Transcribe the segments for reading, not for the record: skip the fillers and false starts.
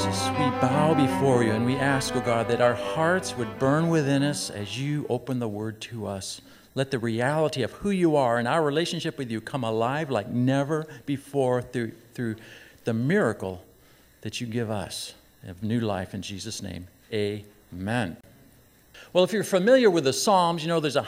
Jesus, we bow before you and we ask, oh God, that our hearts would burn within us as you open the word to us. Let the reality of who you are and our relationship with you come alive like never before through the miracle that you give us of new life in Jesus' name. Amen. Well, if you're familiar with the Psalms, you know there's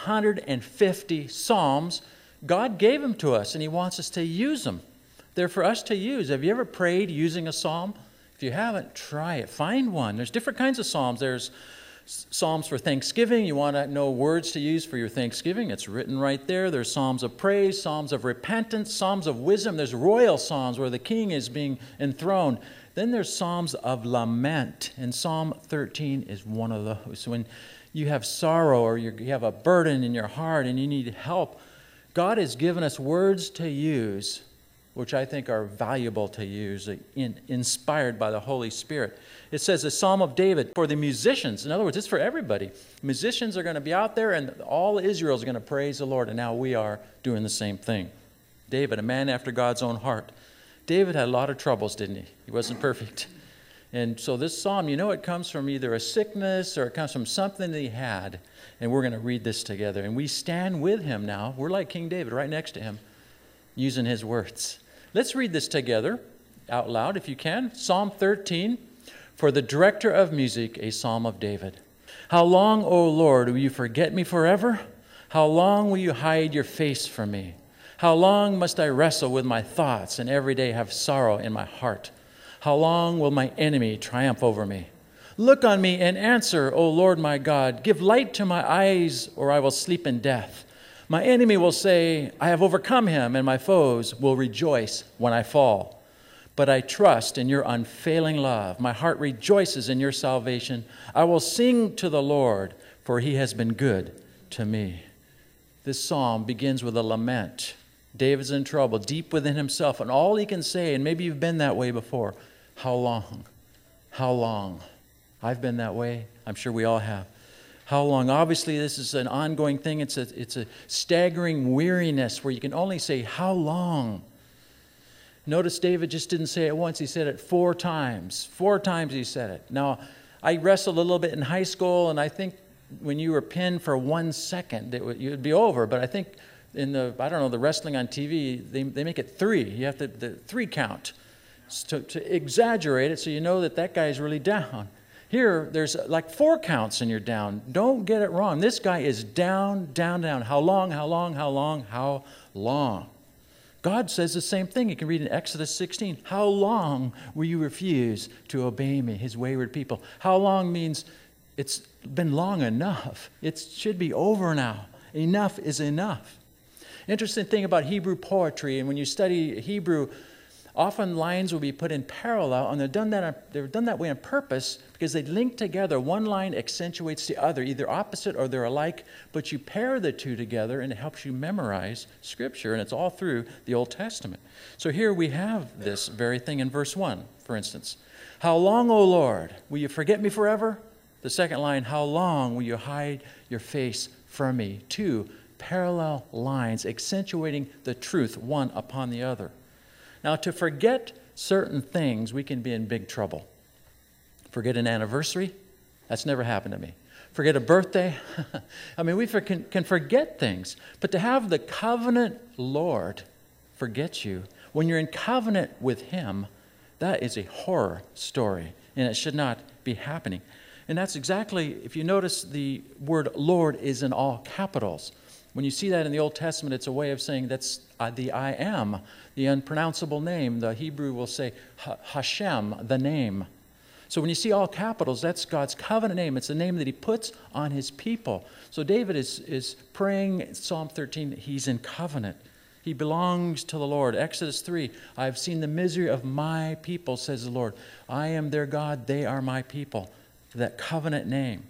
150 Psalms. God gave them to us and he wants us to use them. They're for us to use. Have you ever prayed using a psalm? If you haven't, try it. Find one. There's different kinds of psalms. There's psalms for Thanksgiving. You want to know words to use for your Thanksgiving. It's written right there. There's psalms of praise, psalms of repentance, psalms of wisdom. There's royal psalms where the king is being enthroned. Then there's psalms of lament. And Psalm 13 is one of those. When you have sorrow or you have a burden in your heart and you need help, God has given us words to use, which I think are valuable to use, inspired by the Holy Spirit. It says the Psalm of David for the musicians. In other words, it's for everybody. Musicians are going to be out there and all Israel is going to praise the Lord. And now we are doing the same thing. David, a man after God's own heart. David had a lot of troubles, didn't he? He wasn't perfect. And so this psalm, you know, it comes from either a sickness or it comes from something that he had. And we're going to read this together. And we stand with him now. We're like King David right next to him, using his words. Let's read this together out loud if you can. Psalm 13, for the director of music, a psalm of David. How long, O Lord, will you forget me forever? How long will you hide your face from me? How long must I wrestle with my thoughts and every day have sorrow in my heart? How long will my enemy triumph over me? Look on me and answer, O Lord my God. Give light to my eyes, or I will sleep in death. My enemy will say, I have overcome him, and my foes will rejoice when I fall. But I trust in your unfailing love. My heart rejoices in your salvation. I will sing to the Lord, for he has been good to me. This psalm begins with a lament. David's in trouble, deep within himself, and all he can say, and maybe you've been that way before, how long? How long? I've been that way. I'm sure we all have. How long? Obviously, this is an ongoing thing. It's a staggering weariness where you can only say, how long? Notice David just didn't say it once. He said it 4 times. 4 times he said it. Now, I wrestled a little bit in high school, and I think when you were pinned for 1 second, it would be over. But I think in the wrestling on TV, they make it 3. You have the 3 count to exaggerate it so you know that guy is really down. Here, there's like 4 counts and you're down. Don't get it wrong. This guy is down, down, down. How long, how long, how long, how long? God says the same thing. You can read in Exodus 16. How long will you refuse to obey me, his wayward people? How long means it's been long enough. It should be over now. Enough is enough. Interesting thing about Hebrew poetry, and when you study Hebrew, often lines will be put in parallel, and they're done that way on purpose because they link together. One line accentuates the other, either opposite or they're alike, but you pair the two together and it helps you memorize Scripture, and it's all through the Old Testament. So here we have this very thing in verse 1, for instance. How long, O Lord, will you forget me forever? The second line, how long will you hide your face from me? 2 parallel lines accentuating the truth one upon the other. Now, to forget certain things, we can be in big trouble. Forget an anniversary? That's never happened to me. Forget a birthday? I mean, we can forget things. But to have the covenant Lord forget you, when you're in covenant with him, that is a horror story, and it should not be happening. And that's exactly, if you notice, the word Lord is in all capitals. When you see that in the Old Testament, it's a way of saying that's the I am, the unpronounceable name. The Hebrew will say Hashem, the name. So when you see all capitals, that's God's covenant name. It's the name that he puts on his people. So David is praying, Psalm 13, he's in covenant. He belongs to the Lord. Exodus 3, I have seen the misery of my people, says the Lord. I am their God, they are my people. That covenant name.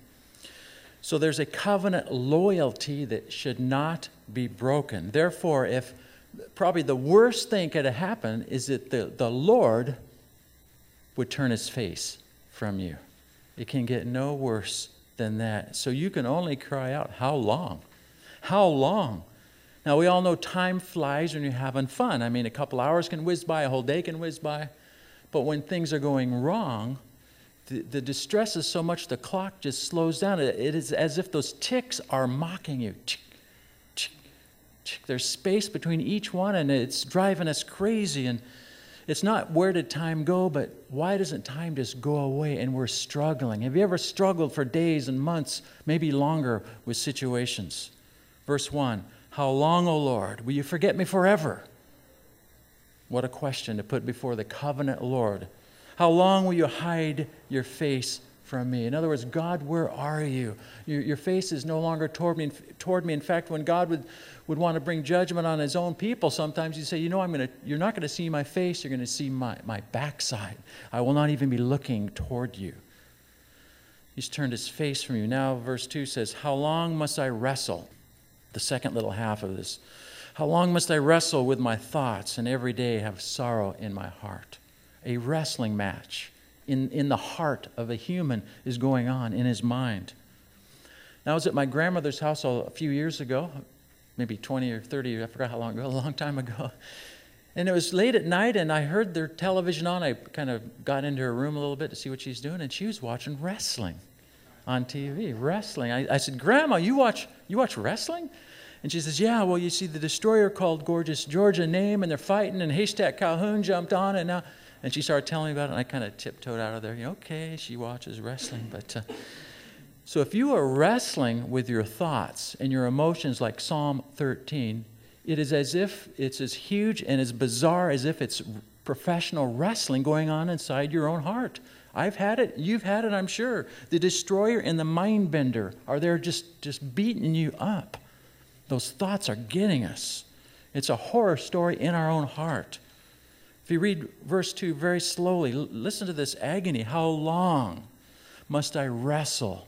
So there's a covenant loyalty that should not be broken. Therefore, if probably the worst thing could have happened is that the Lord would turn his face from you. It can get no worse than that. So you can only cry out, how long? How long? Now, we all know time flies when you're having fun. I mean, a couple hours can whiz by, a whole day can whiz by. But when things are going wrong, the distress is so much the clock just slows down. It is as if those ticks are mocking you. Tick, tick, tick. There's space between each one, and it's driving us crazy. And it's not where did time go, but why doesn't time just go away and we're struggling? Have you ever struggled for days and months, maybe longer, with situations? Verse 1, how long, O Lord, will you forget me forever? What a question to put before the covenant Lord. How long will you hide your face from me? In other words, God, where are you? Your face is no longer toward me. In fact, when God would want to bring judgment on his own people, sometimes he'd say, you're not going to see my face, you're going to see my backside. I will not even be looking toward you. He's turned his face from you. Now, verse 2 says, how long must I wrestle? The second little half of this. How long must I wrestle with my thoughts and every day have sorrow in my heart? A wrestling match in the heart of a human is going on in his mind. Now, I was at my grandmother's house a few years ago, maybe 20 or 30, I forgot how long ago, a long time ago. And it was late at night, and I heard their television on. I kind of got into her room a little bit to see what she's doing, and she was watching wrestling on TV, wrestling. I said, Grandma, you watch wrestling? And she says, yeah, well, you see the destroyer called Gorgeous George a name, and they're fighting, and Haystack Calhoun jumped on it now. And she started telling me about it, and I kind of tiptoed out of there. Okay, she watches wrestling. But so if you are wrestling with your thoughts and your emotions like Psalm 13, it is as if it's as huge and as bizarre as if it's professional wrestling going on inside your own heart. I've had it. You've had it, I'm sure. The destroyer and the mind bender are there just beating you up. Those thoughts are getting us. It's a horror story in our own heart. If you read verse 2 very slowly, listen to this agony. How long must I wrestle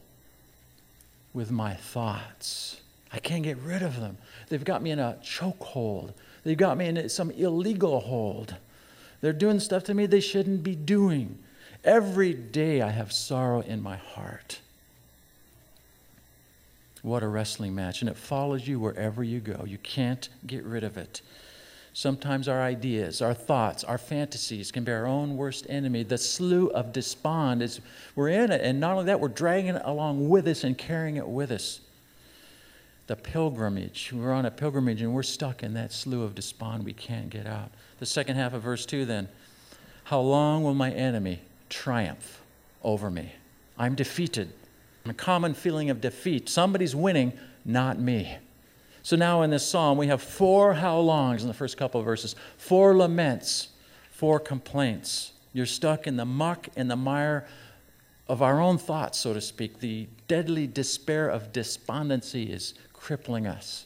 with my thoughts? I can't get rid of them. They've got me in a chokehold. They've got me in some illegal hold. They're doing stuff to me they shouldn't be doing. Every day I have sorrow in my heart. What a wrestling match. And it follows you wherever you go. You can't get rid of it. Sometimes our ideas, our thoughts, our fantasies can be our own worst enemy. The slough of despond is, we're in it, and not only that, we're dragging it along with us and carrying it with us. The pilgrimage, we're on a pilgrimage and we're stuck in that slough of despond we can't get out. The second half of verse 2 then, how long will my enemy triumph over me? I'm defeated. A common feeling of defeat. Somebody's winning, not me. So now in this psalm, we have 4 how longs in the first couple of verses, 4 laments, 4 complaints. You're stuck in the muck and the mire of our own thoughts, so to speak. The deadly despair of despondency is crippling us.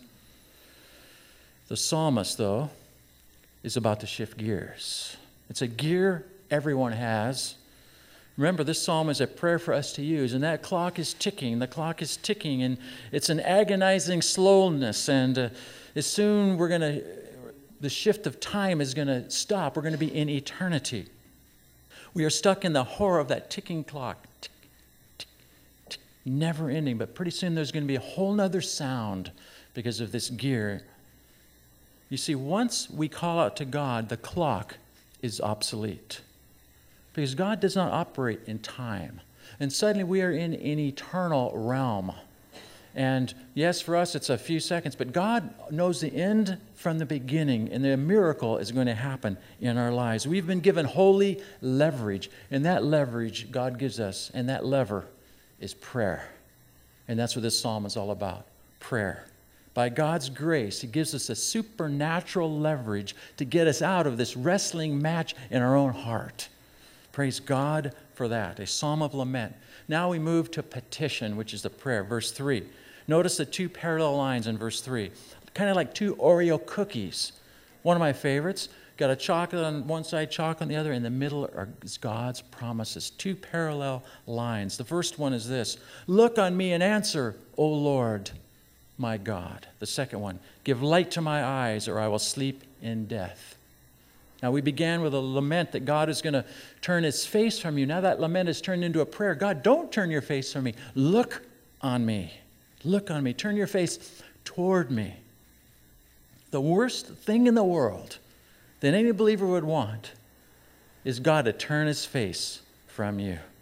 The psalmist, though, is about to shift gears. It's a gear everyone has. Remember, this psalm is a prayer for us to use, and that clock is ticking. The clock is ticking, and it's an agonizing slowness, and as soon the shift of time is going to stop. We're going to be in eternity. We are stuck in the horror of that ticking clock, tick, tick, tick, never ending, but pretty soon there's going to be a whole nother sound because of this gear. You see, once we call out to God, the clock is obsolete. Because God does not operate in time. And suddenly we are in an eternal realm. And yes, for us it's a few seconds, but God knows the end from the beginning, and the miracle is going to happen in our lives. We've been given holy leverage, and that leverage God gives us, and that lever is prayer. And that's what this psalm is all about, prayer. By God's grace, He gives us a supernatural leverage to get us out of this wrestling match in our own heart. Praise God for that, a psalm of lament. Now we move to petition, which is the prayer, verse 3. Notice the 2 parallel lines in verse 3, kind of like 2 Oreo cookies. One of my favorites, got a chocolate on one side, chocolate on the other. In the middle is God's promises, 2 parallel lines. The first one is this, look on me and answer, O Lord, my God. The second one, give light to my eyes, or I will sleep in death. Now, we began with a lament that God is going to turn His face from you. Now that lament is turned into a prayer. God, don't turn your face from me. Look on me. Look on me. Turn your face toward me. The worst thing in the world that any believer would want is God to turn His face from you.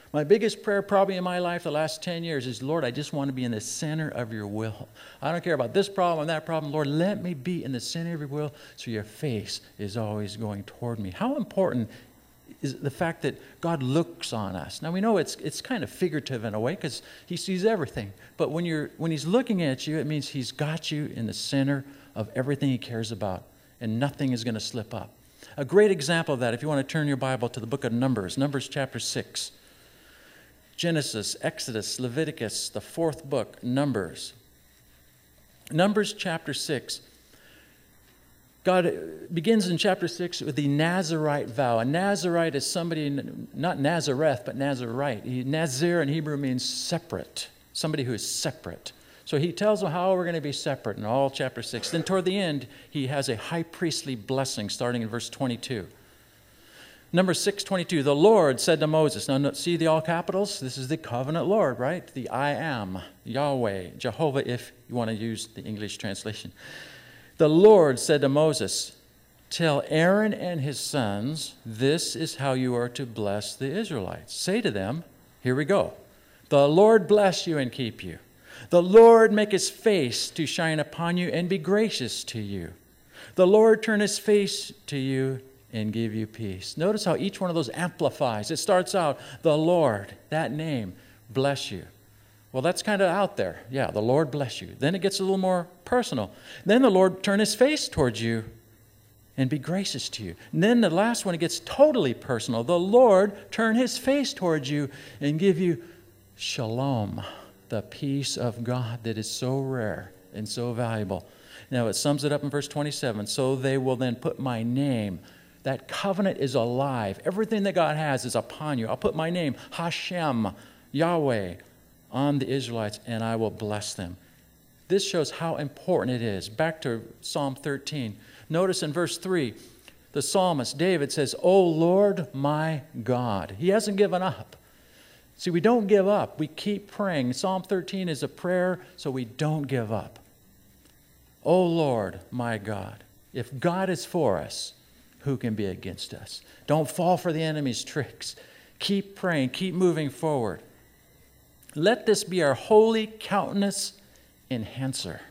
My biggest prayer probably in my life the last 10 years is, Lord, I just want to be in the center of your will. I don't care about this problem and that problem. Lord, let me be in the center of your will so your face is always going toward me. How important is the fact that God looks on us? Now we know it's kind of figurative in a way because he sees everything. But when he's looking at you, it means he's got you in the center of everything he cares about, and nothing is going to slip up. A great example of that, if you want to turn your Bible to the book of Numbers chapter 6. Genesis, Exodus, Leviticus, the fourth book, Numbers. Numbers chapter 6. God begins in chapter 6 with the Nazirite vow. A Nazirite is somebody, not Nazareth, but Nazirite. Nazir in Hebrew means separate, somebody who is separate. So he tells them how we're going to be separate in all chapter 6. Then toward the end, he has a high priestly blessing starting in verse 22. Numbers 6:22, the Lord said to Moses, now see the all capitals? This is the covenant Lord, right? The I am, Yahweh, Jehovah, if you want to use the English translation. The Lord said to Moses, tell Aaron and his sons, this is how you are to bless the Israelites. Say to them, here we go, the Lord bless you and keep you. The Lord make his face to shine upon you and be gracious to you. The Lord turn his face to you and give you peace. Notice how each one of those amplifies. It starts out, the Lord, that name, bless you. Well, that's kind of out there. Yeah, the Lord bless you. Then it gets a little more personal. Then the Lord turn his face towards you and be gracious to you. And then the last one, it gets totally personal. The Lord turn his face towards you and give you shalom, the peace of God that is so rare and so valuable. Now it sums it up in verse 27. So they will then put my name. That covenant is alive. Everything that God has is upon you. I'll put my name, Hashem, Yahweh, on the Israelites, and I will bless them. This shows how important it is. Back to Psalm 13. Notice in verse 3, the psalmist, David, says, O Lord, my God. He hasn't given up. See, we don't give up. We keep praying. Psalm 13 is a prayer, so we don't give up. O Lord, my God. If God is for us, who can be against us? Don't fall for the enemy's tricks. Keep praying. Keep moving forward. Let this be our holy countenance enhancer.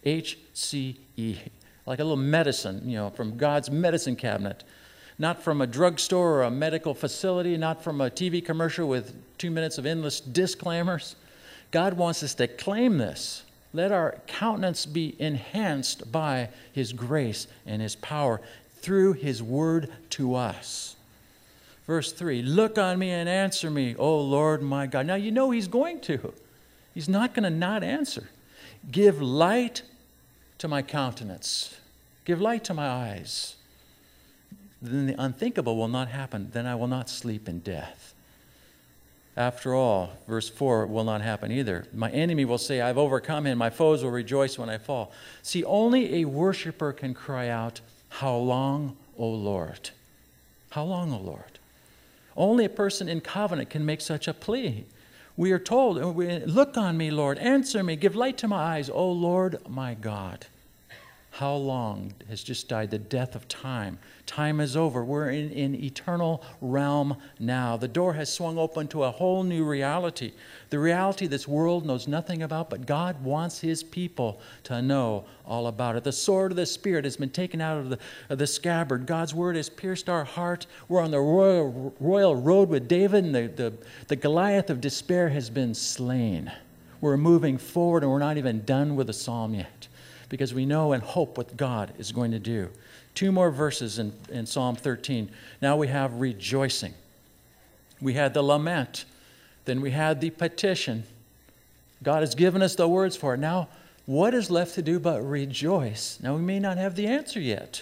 HCE. Like a little medicine, from God's medicine cabinet. Not from a drugstore or a medical facility, not from a TV commercial with 2 minutes of endless disclaimers. God wants us to claim this. Let our countenance be enhanced by his grace and his power through his word to us. Verse 3, look on me and answer me, O Lord my God. Now you know he's going to. He's not going to not answer. Give light to my countenance. Give light to my eyes. Then the unthinkable will not happen. Then I will not sleep in death. After all, verse 4 will not happen either. My enemy will say, I've overcome him. My foes will rejoice when I fall. See, only a worshiper can cry out, how long, O Lord? How long, O Lord? Only a person in covenant can make such a plea. We are told, look on me, Lord, answer me, give light to my eyes, O Lord, my God. How long has just died the death of time? Time is over. We're in eternal realm now. The door has swung open to a whole new reality. The reality this world knows nothing about, but God wants his people to know all about it. The sword of the Spirit has been taken out of the scabbard. God's word has pierced our heart. We're on the royal road with David, and the Goliath of despair has been slain. We're moving forward, and we're not even done with the psalm yet, because we know and hope what God is going to do. 2 more verses in Psalm 13. Now we have rejoicing. We had the lament. Then we had the petition. God has given us the words for it. Now, what is left to do but rejoice? Now, we may not have the answer yet,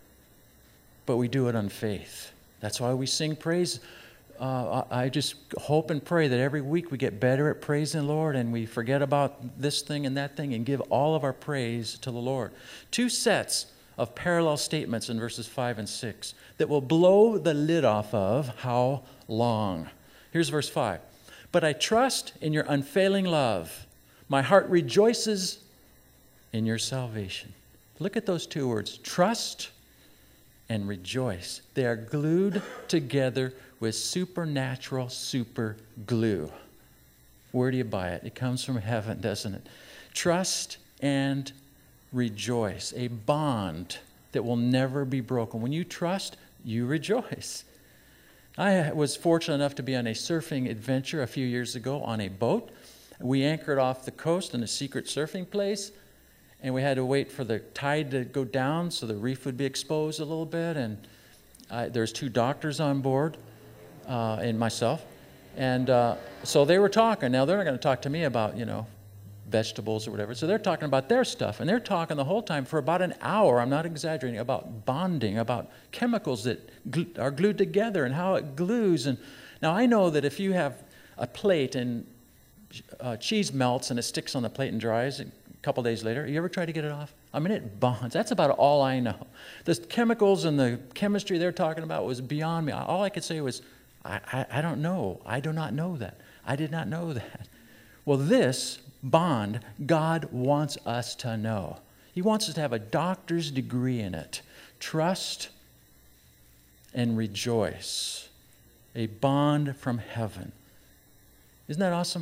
but we do it on faith. That's why we sing praise. I just hope and pray that every week we get better at praising the Lord, and we forget about this thing and that thing and give all of our praise to the Lord. 2 sets of parallel statements in verses 5 and 6 that will blow the lid off of how long. Here's verse 5. But I trust in your unfailing love. My heart rejoices in your salvation. Look at those 2 words, trust and rejoice. They are glued together with supernatural super glue. Where do you buy it? It comes from heaven, doesn't it? Trust and rejoice, a bond that will never be broken. When you trust, you rejoice. I was fortunate enough to be on a surfing adventure a few years ago on a boat. We anchored off the coast in a secret surfing place, and we had to wait for the tide to go down so the reef would be exposed a little bit. And there's 2 doctors on board and myself. And so they were talking. Now, they're not going to talk to me about, vegetables or whatever. So they're talking about their stuff. And they're talking the whole time for about an hour, I'm not exaggerating, about bonding, about chemicals that are glued together and how it glues. And now I know that if you have a plate and cheese melts and it sticks on the plate and dries a couple days later, you ever try to get it off? I mean, it bonds. That's about all I know. The chemicals and the chemistry they're talking about was beyond me. All I could say was, I don't know. I do not know that. I did not know that. Well, this bond, God wants us to know. He wants us to have a doctor's degree in it. Trust and rejoice. A bond from heaven. Isn't that awesome?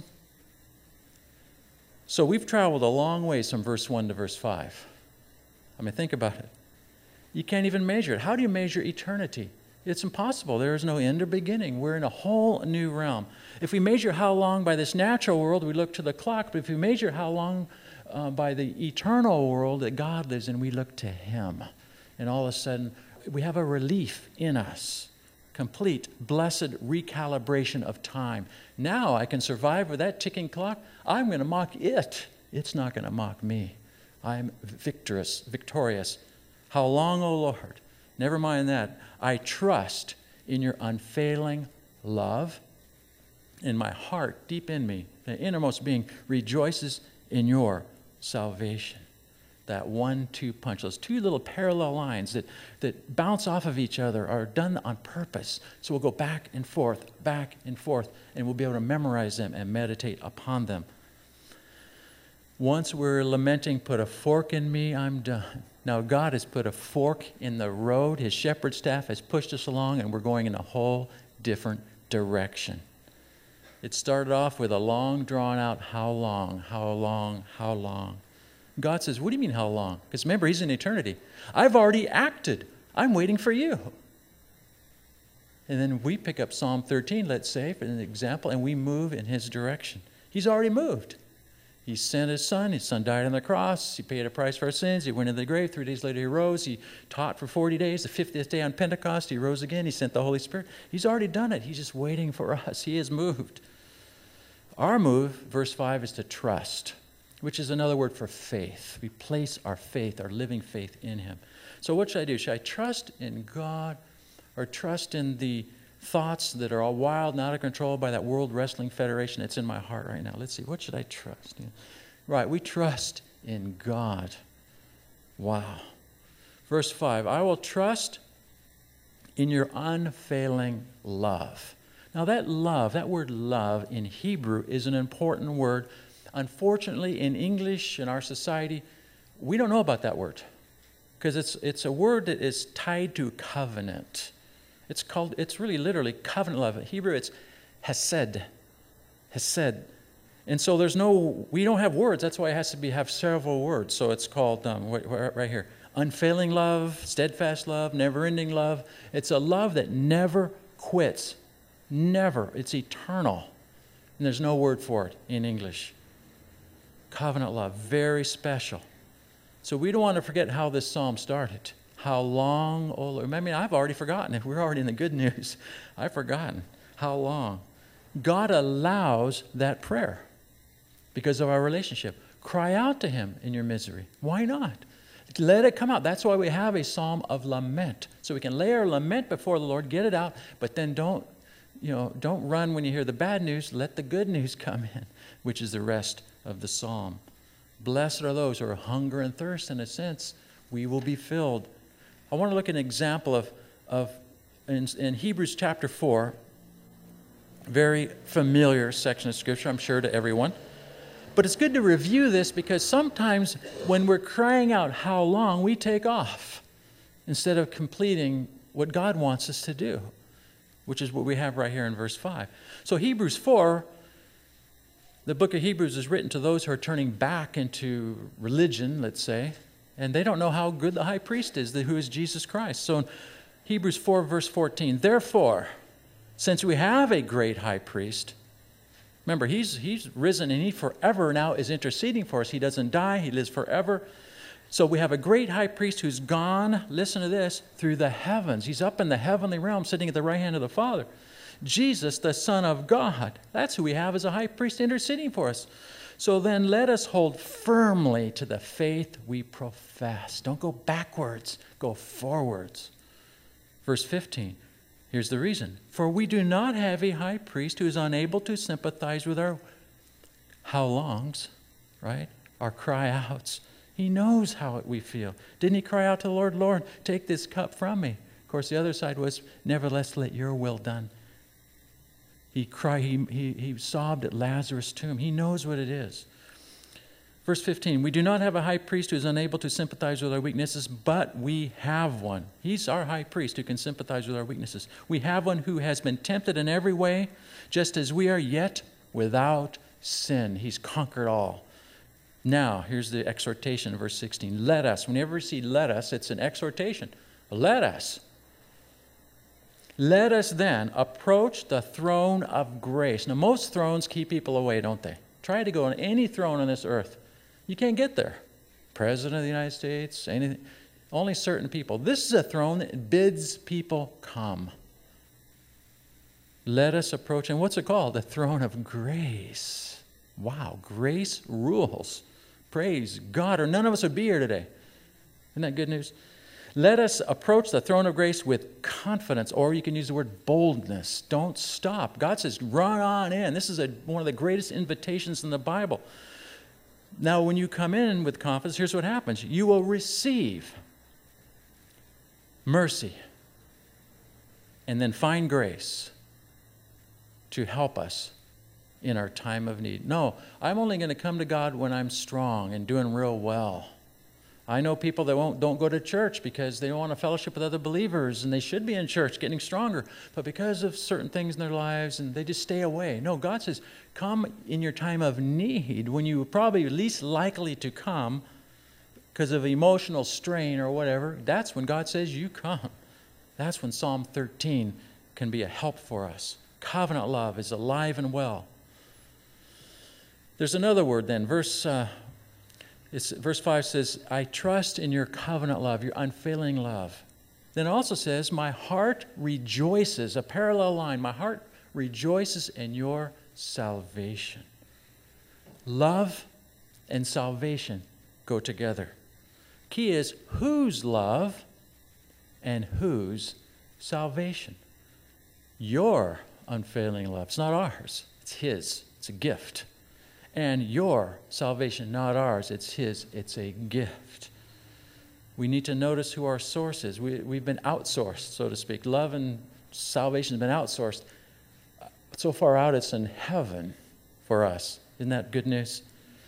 So we've traveled a long ways from verse 1 to verse 5. I mean, think about it. You can't even measure it. How do you measure eternity? It's impossible. There is no end or beginning. We're in a whole new realm. If we measure how long by this natural world, we look to the clock. But if we measure how long by the eternal world that God lives in, we look to Him. And all of a sudden, we have a relief in us. Complete, blessed recalibration of time. Now I can survive with that ticking clock. I'm going to mock it. It's not going to mock me. I'm victorious. How long, O Lord? Never mind that. I trust in your unfailing love. In my heart, deep in me, the innermost being rejoices in your salvation. That 1-2 punch, those 2 little parallel lines that bounce off of each other are done on purpose. So we'll go back and forth, and we'll be able to memorize them and meditate upon them. Once we're lamenting, put a fork in me, I'm done. Now God has put a fork in the road. His shepherd staff has pushed us along, and we're going in a whole different direction. It started off with a long, drawn-out, how long, how long, how long. God says, what do you mean, how long? Because remember, He's in eternity. I've already acted. I'm waiting for you. And then we pick up Psalm 13, let's say, for an example, and we move in His direction. He's already moved. He sent His Son. His Son died on the cross. He paid a price for our sins. He went into the grave. 3 days later, He rose. He taught for 40 days. The 50th day on Pentecost, He rose again. He sent the Holy Spirit. He's already done it. He's just waiting for us. He has moved. Our move, verse 5, is to trust, which is another word for faith. We place our faith, our living faith in Him. So what should I do? Should I trust in God or trust in the thoughts that are all wild and out of control by that World Wrestling Federation that's in my heart right now? Let's see, what should I trust in? Right, we trust in God. Wow. Verse 5, I will trust in your unfailing love. Now that love, that word love in Hebrew is an important word. Unfortunately, in English, in our society, we don't know about that word because it's a word that is tied to covenant. It's really literally covenant love. In Hebrew, it's hesed. Hesed. And so we don't have words. That's why it has to have several words. So it's called, right here, unfailing love, steadfast love, never-ending love. It's a love that never quits. Never. It's eternal. And there's no word for it in English. Covenant love, very special. So we don't want to forget how this psalm started. How long, oh Lord? I mean, I've already forgotten. If we're already in the good news, I've forgotten. How long? God allows that prayer because of our relationship. Cry out to Him in your misery. Why not? Let it come out. That's why we have a psalm of lament. So we can lay our lament before the Lord, get it out, but then don't run when you hear the bad news. Let the good news come in, which is the rest of the psalm. Blessed are those who are hunger and thirst, in a sense. We will be filled. I want to look at an example in Hebrews chapter 4, very familiar section of Scripture, I'm sure, to everyone. But it's good to review this because sometimes when we're crying out, how long, we take off instead of completing what God wants us to do. which is what we have right here in verse 5. So Hebrews 4, the book of Hebrews is written to those who are turning back into religion, let's say, and they don't know how good the high priest is, who is Jesus Christ. So in Hebrews 4, verse 14, therefore, since we have a great high priest, remember, he's risen and he forever now is interceding for us. He doesn't die, he lives forever. So we have a great high priest who's gone, listen to this, through the heavens. He's up in the heavenly realm sitting at the right hand of the Father. Jesus, the Son of God. That's who we have as a high priest interceding for us. So then let us hold firmly to the faith we profess. Don't go backwards, go forwards. Verse 15, here's the reason. For we do not have a high priest who is unable to sympathize with our how longs, right? Our cry outs. He knows how we feel. Didn't he cry out to the Lord, Lord, take this cup from me? Of course, the other side was, nevertheless, let your will done. He cried, he sobbed at Lazarus' tomb. He knows what it is. Verse 15, we do not have a high priest who is unable to sympathize with our weaknesses, but we have one. He's our high priest who can sympathize with our weaknesses. We have one who has been tempted in every way, just as we are, yet without sin. He's conquered all. Now, here's the exhortation, verse 16. Let us, whenever we see let us, it's an exhortation. Let us then approach the throne of grace. Now, most thrones keep people away, don't they? Try to go on any throne on this earth. You can't get there. President of the United States, anything. Only certain people. This is a throne that bids people come. Let us approach, and what's it called? The throne of grace. Wow, grace rules. Praise God, or none of us would be here today. Isn't that good news? Let us approach the throne of grace with confidence, or you can use the word boldness. Don't stop. God says, run on in. This is one of the greatest invitations in the Bible. Now, when you come in with confidence, here's what happens. You will receive mercy and then find grace to help us in our time of need. No, I'm only going to come to God when I'm strong and doing real well. I know people that don't go to church because they don't want to fellowship with other believers, and they should be in church getting stronger, but because of certain things in their lives, and they just stay away. No, God says, come in your time of need, when you are probably least likely to come because of emotional strain or whatever. That's when God says you come. That's when Psalm 13 can be a help for us. Covenant love is alive and well. There's another word then. Verse 5 says, I trust in your covenant love, your unfailing love. Then it also says, my heart rejoices, a parallel line. My heart rejoices in your salvation. Love and salvation go together. Key is whose love and whose salvation. Your unfailing love. It's not ours. It's His. It's a gift. And your salvation, not ours, it's His, it's a gift. We need to notice who our source is. We've been outsourced, so to speak. Love and salvation has been outsourced. So far out, it's in heaven for us. Isn't that good news?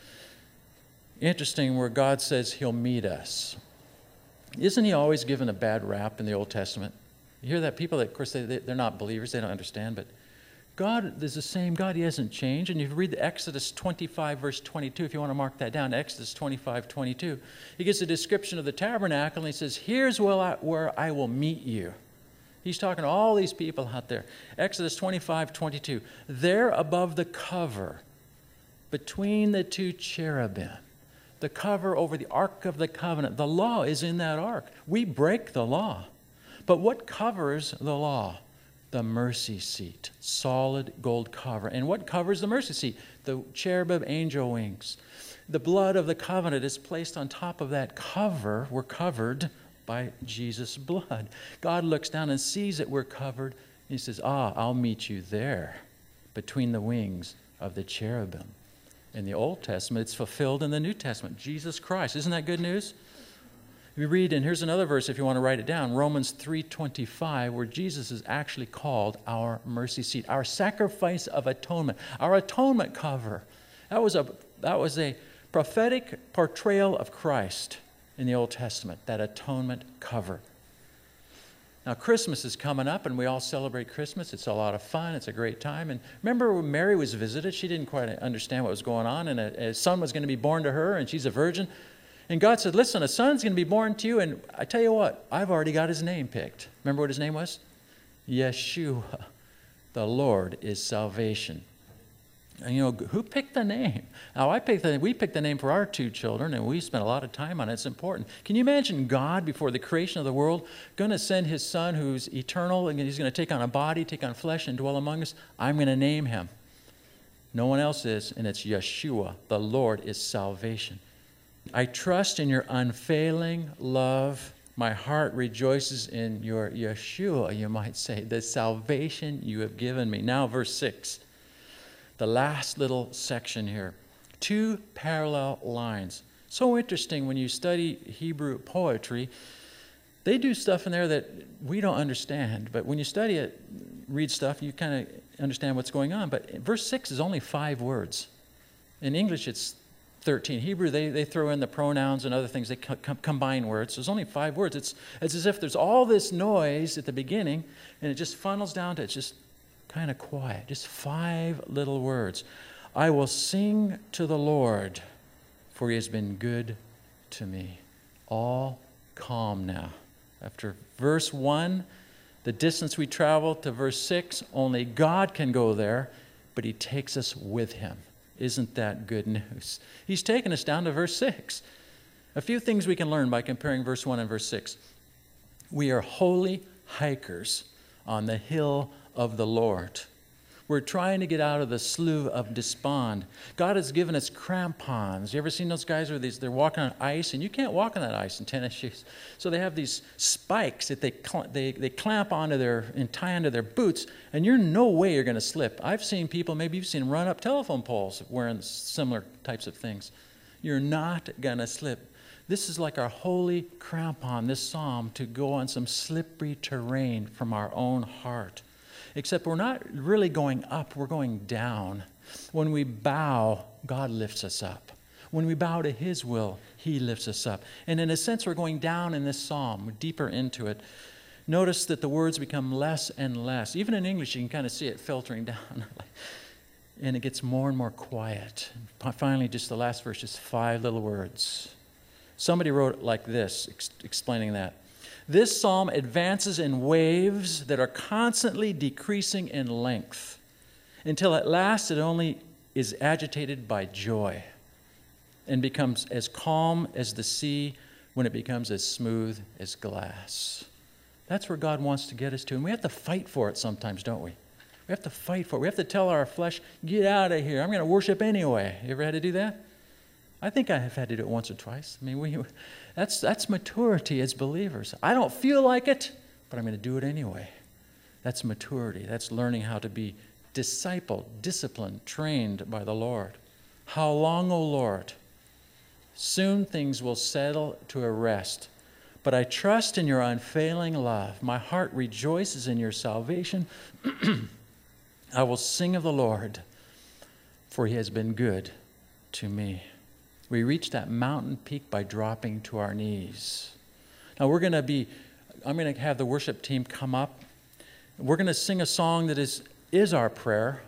Interesting where God says He'll meet us. Isn't He always given a bad rap in the Old Testament? You hear that? People that, of course, they're not believers, they don't understand, but God is the same God. He hasn't changed. And if you read the Exodus 25, verse 22, if you want to mark that down, Exodus 25, 22, He gives a description of the tabernacle, and He says, here's where I will meet you. He's talking to all these people out there. Exodus 25, 22, there above the cover, between the two cherubim, the cover over the Ark of the Covenant, the law is in that ark. We break the law. But what covers the law? The mercy seat, solid gold cover. And what covers the mercy seat? The cherubim angel wings. The blood of the covenant is placed on top of that cover. We're covered by Jesus' blood. God looks down and sees that we're covered. And He says, I'll meet you there between the wings of the cherubim. In the Old Testament, it's fulfilled in the New Testament. Jesus Christ. Isn't that good news? We read, and here's another verse if you want to write it down, Romans 3:25, where Jesus is actually called our mercy seat, our sacrifice of atonement, our atonement cover. That was a prophetic portrayal of Christ in the Old Testament, that atonement cover. Now, Christmas is coming up, and we all celebrate Christmas. It's a lot of fun. It's a great time. And remember when Mary was visited, she didn't quite understand what was going on, and a son was going to be born to her, and she's a virgin. And God said, listen, a son's going to be born to you, and I tell you what, I've already got his name picked. Remember what his name was? Yeshua. The Lord is salvation. And you know, who picked the name? Now, we picked the name for our 2 children, and we spent a lot of time on it. It's important. Can you imagine God, before the creation of the world, going to send his son who's eternal, and he's going to take on a body, take on flesh, and dwell among us? I'm going to name him. No one else is, and it's Yeshua. The Lord is salvation. I trust in your unfailing love. My heart rejoices in your Yeshua, you might say, the salvation you have given me. Now, verse 6. The last little section here. 2 parallel lines. So interesting when you study Hebrew poetry. They do stuff in there that we don't understand. But when you study it, read stuff, you kind of understand what's going on. But verse 6 is only 5 words. In English, it's 13. Hebrew, they throw in the pronouns and other things. They combine words. There's only 5 words. It's as if there's all this noise at the beginning, and it just funnels down to it's just kind of quiet, just 5 little words. I will sing to the Lord, for he has been good to me. All calm now. After verse 1, the distance we travel to verse 6, only God can go there, but he takes us with him. Isn't that good news? He's taken us down to verse 6. A few things we can learn by comparing verse 1 and verse 6. We are holy hikers on the hill of the Lord. We're trying to get out of the slough of despond. God has given us crampons. You ever seen those guys where they're walking on ice, and you can't walk on that ice in tennis shoes. So they have these spikes that they clamp onto and tie onto their boots, and you're no way you're going to slip. I've seen people, maybe you've seen them run up telephone poles wearing similar types of things. You're not going to slip. This is like our holy crampon, this psalm, to go on some slippery terrain from our own heart. Except we're not really going up, we're going down. When we bow, God lifts us up. When we bow to his will, he lifts us up. And in a sense, we're going down in this psalm, deeper into it. Notice that the words become less and less. Even in English, you can kind of see it filtering down. And it gets more and more quiet. Finally, just the last verse, just 5 little words. Somebody wrote it like this, explaining that. This psalm advances in waves that are constantly decreasing in length until at last it only is agitated by joy and becomes as calm as the sea when it becomes as smooth as glass. That's where God wants to get us to, and we have to fight for it sometimes, don't we? We have to fight for it. We have to tell our flesh, get out of here. I'm going to worship anyway. You ever had to do that? I think I have had to do it once or twice. I mean, that's maturity as believers. I don't feel like it, but I'm going to do it anyway. That's maturity. That's learning how to be discipled, disciplined, trained by the Lord. How long, O Lord? Soon things will settle to a rest. But I trust in your unfailing love. My heart rejoices in your salvation. I will sing of the Lord, for he has been good to me. We reach that mountain peak by dropping to our knees. Now I'm going to have the worship team come up. We're going to sing a song that is our prayer.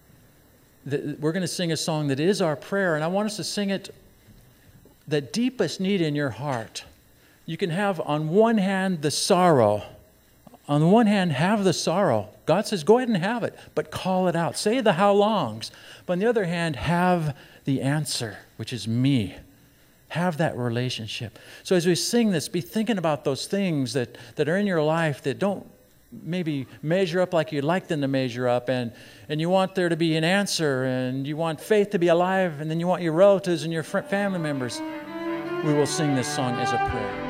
We're going to sing a song that is our prayer, and I want us to sing it, the deepest need in your heart. You can have on one hand the sorrow. On the one hand, have the sorrow. God says, go ahead and have it, but call it out. Say the how longs. But on the other hand, have the answer, which is me. Have that relationship. So as we sing this, be thinking about those things that are in your life that don't maybe measure up like you'd like them to measure up, and you want there to be an answer, and you want faith to be alive, and then you want your relatives and your family members. We will sing this song as a prayer.